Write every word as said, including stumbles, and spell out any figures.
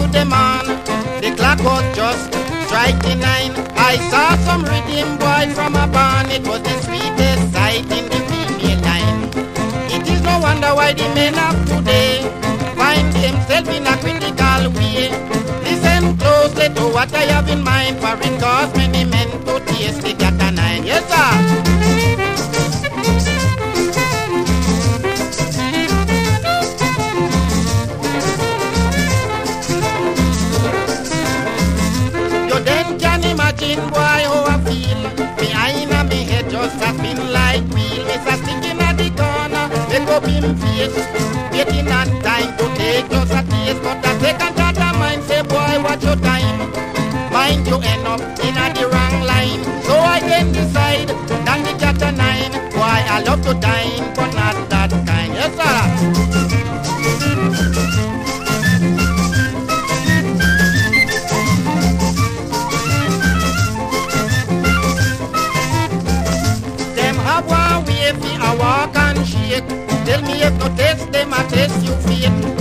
put them on. The clock was just striking nine. I saw some rhythm boy from a barn. It was the sweetest sight in the female line. It is no wonder why the men of today find themselves in a critical way. Listen closely to what I have in mind, for it caused many men to taste the cat a nine. Yes, sir. Imagine boy how I feel. Behind a me head just a spin like wheel. Mister sticking at the corner, make up him face, waiting on time to take just a taste. But a second thought of mine say, boy, watch your time. Mind you end up in a the wrong line. So I then decide that the cat a nine. Boy, I love to dine, but not that kind. Yes, sir. Walk and shake. Tell me if no test them, I test you fate.